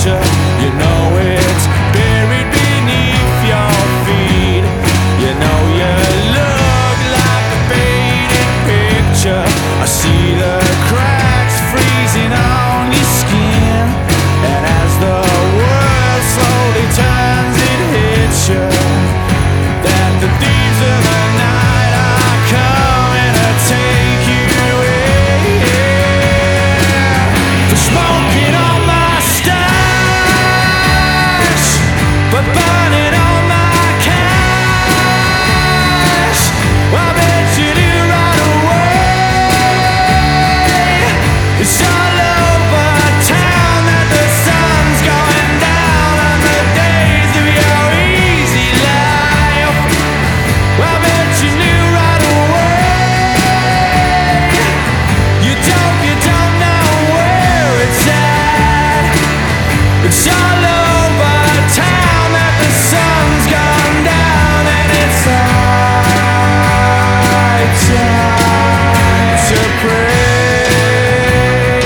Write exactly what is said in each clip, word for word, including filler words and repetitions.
picture. You know it's buried beneath your feet. You know you look like a faded picture. I see the cracks freezing on your skin, and as the world slowly turns, it hits you that the thieves of the night are coming to take you in. For smoking on my stash, for burning on my cash, I bet you do right away. It's all over town that the sun's going down on the days of your easy life. I bet you knew right away. You don't, you don't know where it's at. It's all over town that the sun's gone down, and it's high time to pray.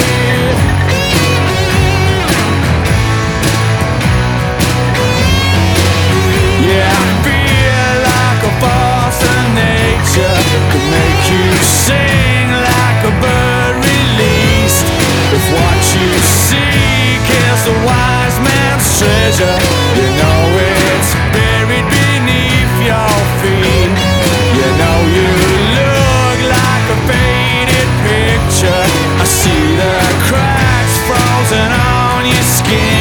Yeah, I feel like a force of nature could make you sing like a bird released. If what you seek is the wise man's treasure, you know it's buried beneath your feet. You know you look like a faded picture. I see the cracks frozen on your skin,